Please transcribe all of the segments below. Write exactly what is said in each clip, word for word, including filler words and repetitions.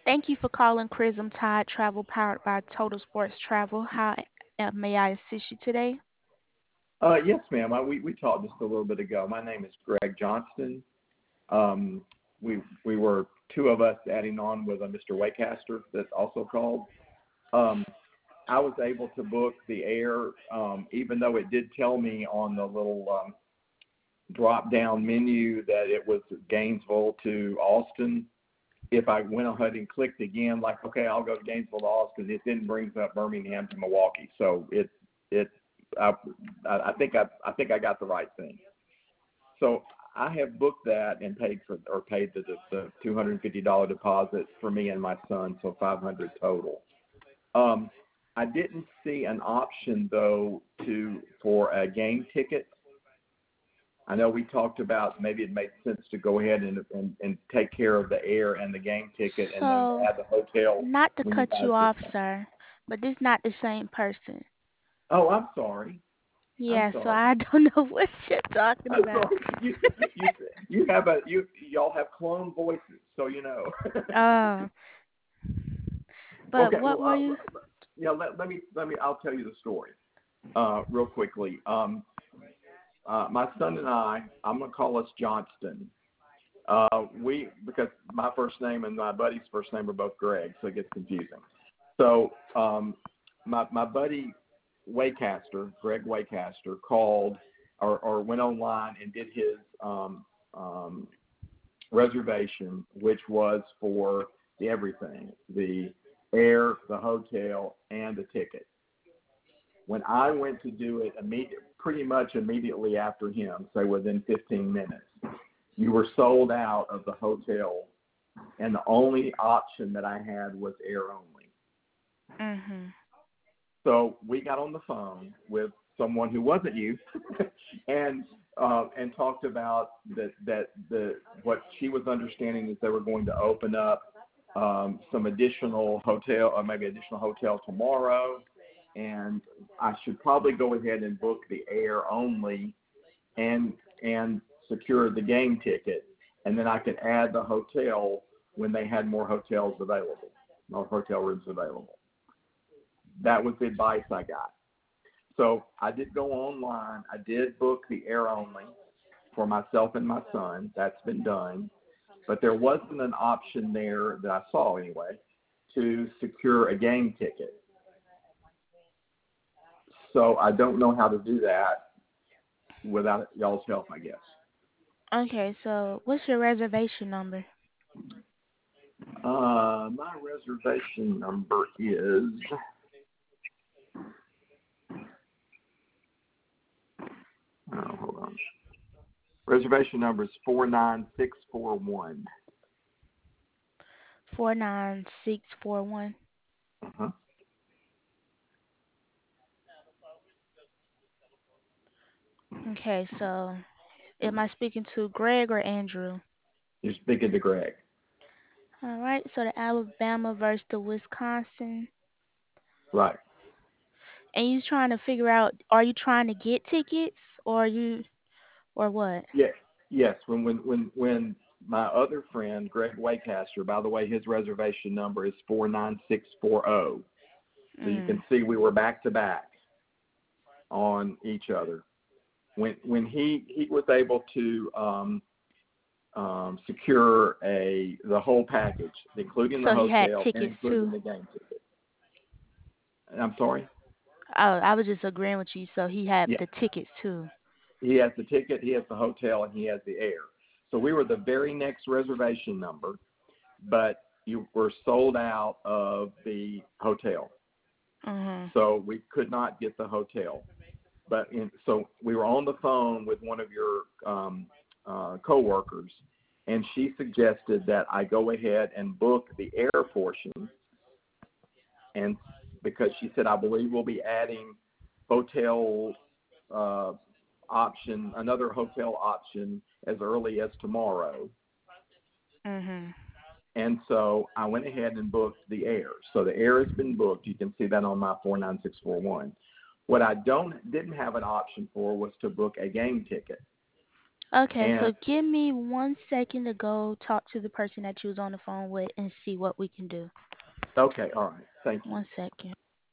Thank you for calling Chrism Tide Travel powered by Total Sports Travel. How uh, may I assist you today? Uh, yes, ma'am. I, we we talked just a little bit ago. My name is Greg Johnston. Um, we we were two of us adding on with a Mister Waycaster that's also called. Um, I was able to book the air, um, even though it did tell me on the little um, drop down menu that it was Gainesville to Austin. If I went ahead and clicked again, like, okay, I'll go to Gainesville to Austin, it then brings up Birmingham to Milwaukee. So it it I, I think I I think I got the right thing. So I have booked that and paid for or paid the the two hundred fifty dollars deposit for me and my son, so five hundred total. Um, I didn't see an option though to for a game ticket. I know we talked about maybe it made sense to go ahead and, and, and take care of the air and the game ticket and then So, add the hotel not to when you cut guys you get off, done. sir, but this not the same person. Oh, I'm sorry. I'm Yeah, so sorry. I don't know what you're talking I'm about. sorry. You you you, you have a you y'all have clone voices, so you know. Uh, but Okay. what Well, were uh, you? yeah. Let, let me let me. I'll tell you the story uh, real quickly. Um, uh, my son and I. I'm gonna call us Johnston. Uh, we because my first name and my buddy's first name are both Greg, so it gets confusing. So um, my my buddy Waycaster, Greg Waycaster, called or, or went online and did his um, um, reservation, which was for the everything, the air, the hotel, and the ticket. When I went to do it immediate, pretty much immediately after him, say within fifteen minutes, you were sold out of the hotel, and the only option that I had was air only. Mhm. So we got on the phone with someone who wasn't you, and uh, and talked about that that the what she was understanding is they were going to open up um, some additional hotel or maybe additional hotel tomorrow, and I should probably go ahead and book the air only and and secure the game ticket, and then I could add the hotel when they had more hotels available, more hotel rooms available. That was the advice I got. So I did go online. I did book the air only for myself and my son. That's been done. But there wasn't an option there that I saw anyway to secure a game ticket. So I don't know how to do that without y'all's help, I guess. Okay, so what's your reservation number? Uh, my reservation number is, oh, hold on. Reservation number is four nine six four one. Four nine six four one. Uh-huh. Okay, so am I speaking to Greg or Andrew? You're speaking to Greg. All right, so the Alabama versus the Wisconsin. Right. And you trying to figure out, are you trying to get tickets or are you or what? Yeah. Yes. When when when when my other friend Greg Waycaster, by the way, his reservation number is four nine six four zero. So you Mm. can see we were back to back on each other. When when he he was able to um, um, secure a the whole package, including the So he had hotel and tickets including too. the game ticket. I'm sorry. Oh, I was just agreeing with you. So he had Yeah. the tickets too. He has the ticket, he has the hotel, and he has the air. So we were the very next reservation number, but you were sold out of the hotel. Mhm. So we could not get the hotel. But in, so we were on the phone with one of your um, uh, coworkers, and she suggested that I go ahead and book the air portion, and because she said I believe we'll be adding hotel uh, option, another hotel option as early as tomorrow. Mhm. And so I went ahead and booked the air. So the air has been booked. You can see that on my four nine six four one. What I don't didn't have an option for was to book a game ticket. Okay, And so give me one second to go talk to the person that you was on the phone with and see what we can do. okay, all right, thank you. One second.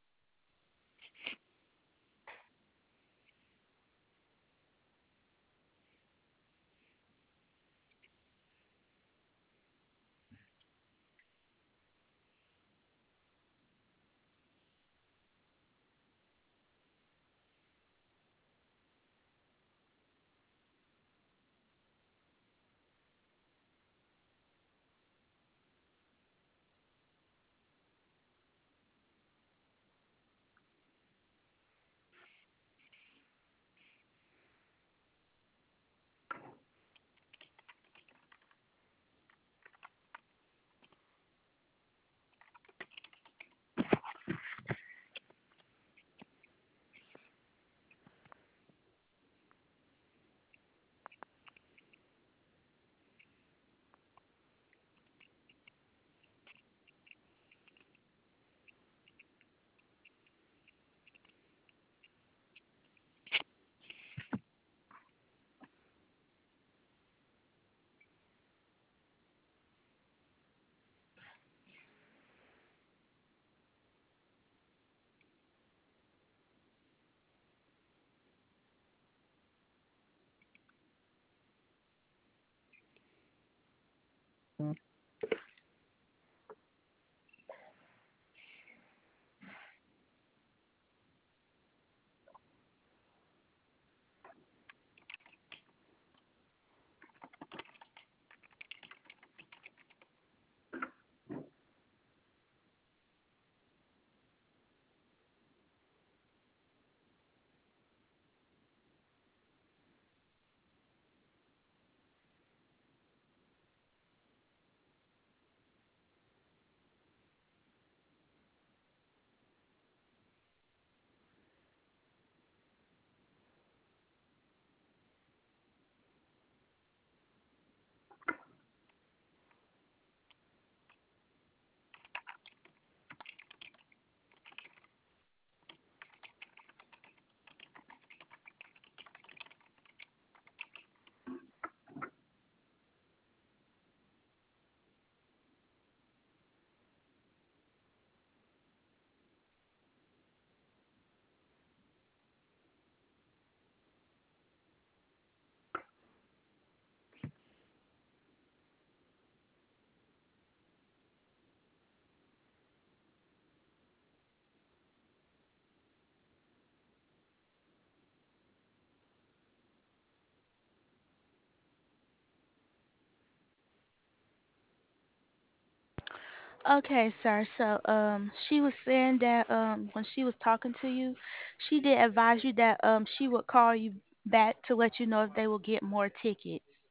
Okay, sir. So, um, she was saying that um, when she was talking to you, she did advise you that um, she would call you back to let you know if they will get more tickets.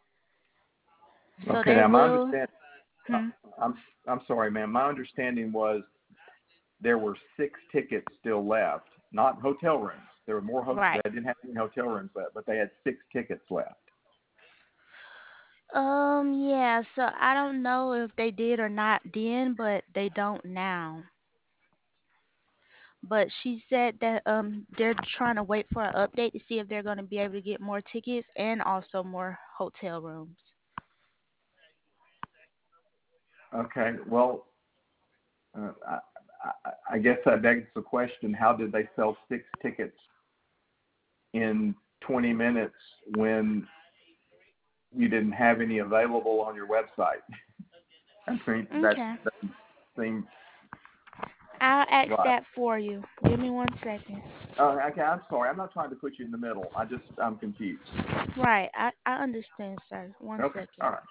So Okay, they now my will. understand, uh, Hmm, I'm I'm sorry, ma'am. My understanding was there were six tickets still left, not hotel rooms. There were more. Ho- they right. didn't have any hotel rooms left, but they had six tickets left. Um, yeah. So I don't know if they did or not then, but they don't now. But she said that um they're trying to wait for an update to see if they're going to be able to get more tickets and also more hotel rooms. Okay, well, uh, I, I, I guess that begs the question: how did they sell six tickets in twenty minutes when you didn't have any available on your website? I mean, that Okay. doesn't seem I'll ask right. that for you. Give me one second. Uh, okay, I'm sorry. I'm not trying to put you in the middle. I just I'm confused. Right, I, I understand, sir. One Okay, second. all right.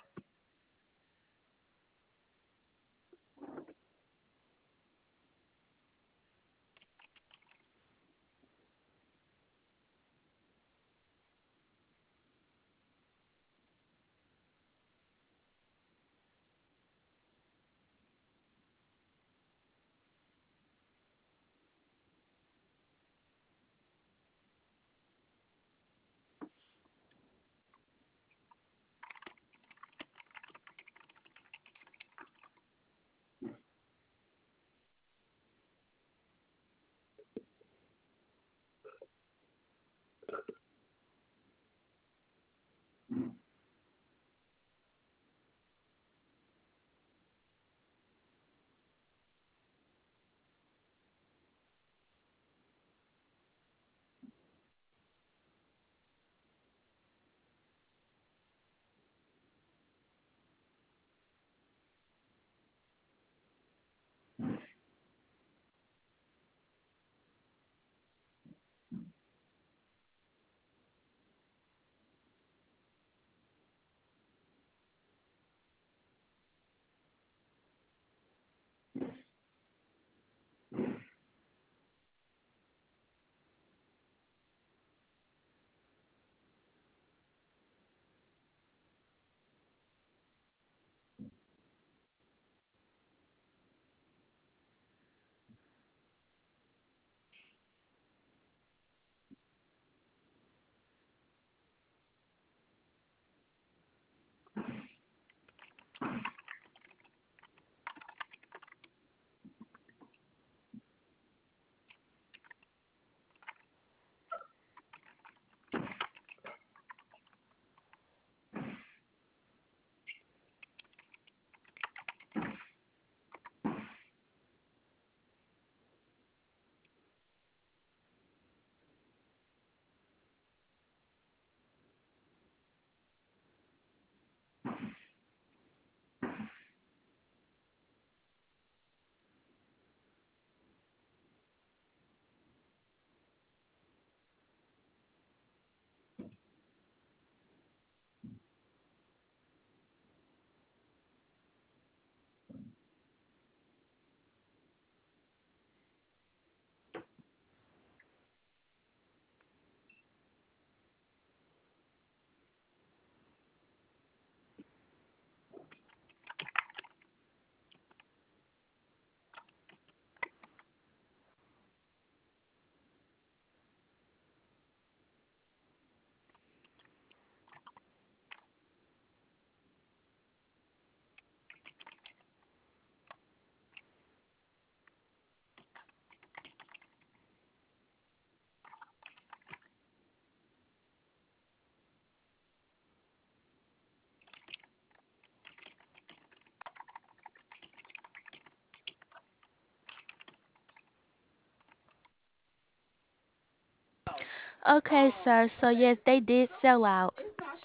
Okay, sir. So yes, they did sell out.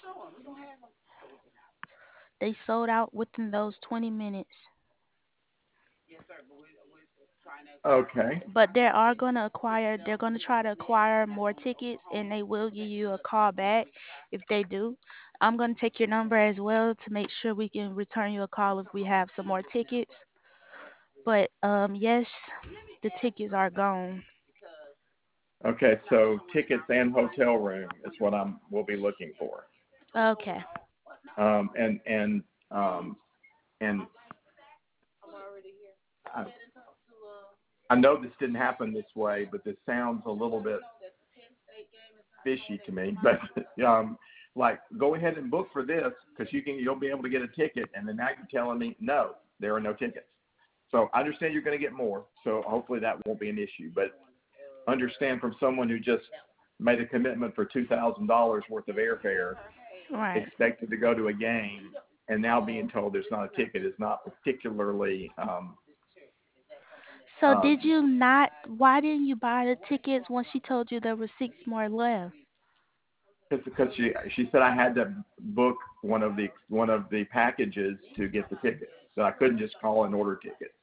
They sold out within those twenty minutes. Okay. But they are going to acquire, they're going to try to acquire more tickets and they will give you a call back if they do. I'm going to take your number as well to make sure we can return you a call if we have some more tickets. But um yes, the tickets are gone. Okay. So tickets and hotel room is what I'm will be looking for. Okay. Um, and and um, and I, I know this didn't happen this way, but this sounds a little bit fishy to me. But um, like, go ahead and book for this because you can you'll be able to get a ticket, and then now you're telling me no, there are no tickets. So I understand you're going to get more. So hopefully that won't be an issue. But understand from someone who just made a commitment for two thousand dollars worth of airfare, Right. expected to go to a game, and now being told there's not a ticket is not particularly um, So did um, you not, why didn't you buy the tickets when she told you there were six more left? It's because she she said I had to book one of the one of the packages to get the tickets. So I couldn't just call and order tickets.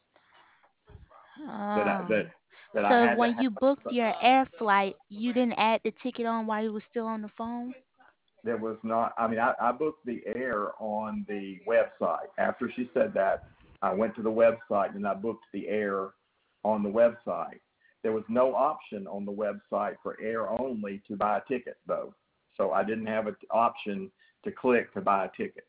That I Oh. that that I So had to when have. you booked your air flight, you didn't add the ticket on while you were still on the phone? There was not. I mean, I, I booked the air on the website. After she said that, I went to the website and I booked the air on the website. There was no option on the website for air only to buy a ticket, though. So I didn't have an option to click to buy a ticket.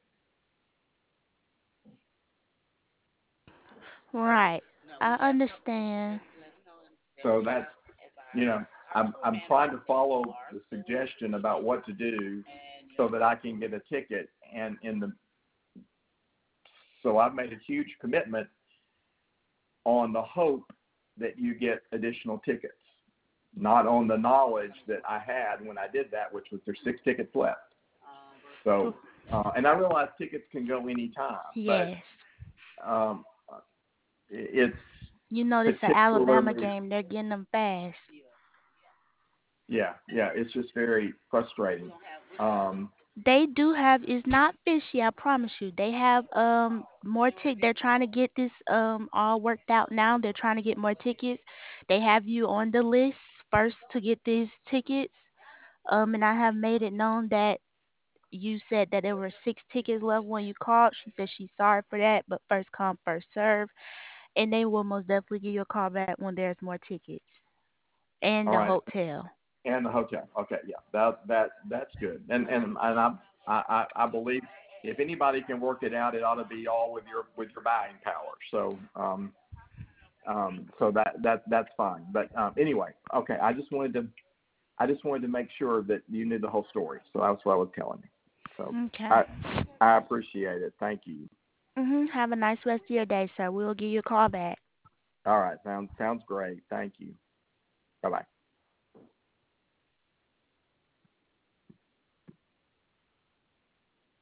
Right. I understand. So that's, you know, I'm I'm trying to follow the suggestion about what to do so that I can get a ticket. And in the so I've made a huge commitment on the hope that you get additional tickets, not on the knowledge that I had when I did that, which was there's six tickets left. So, uh, and I realize tickets can go anytime, but Yes. um, it's You know this an Alabama particularly, game, they're getting them fast. yeah, yeah, it's just very frustrating. Um, They do have, it's not fishy, I promise you. They have um more tick. They're trying to get this um all worked out now. They're trying to get more tickets. They have you on the list first to get these tickets. Um, and I have made it known that you said that there were six tickets left when you called. She said she's sorry for that, but first come, first serve. And they will most definitely give you a call back when there's more tickets. And All the right. hotel. And the hotel. Okay, yeah, that that that's good. And and and I I I I believe if anybody can work it out, it ought to be all with your with your buying power. So um um so that that that's fine. But um anyway, okay. I just wanted to I just wanted to make sure that you knew the whole story. So that's what I was telling you. So Okay. I I appreciate it. Thank you. Mhm. Have a nice rest of your day, sir. We'll give you a call back. All right, sounds sounds great. Thank you. Bye bye.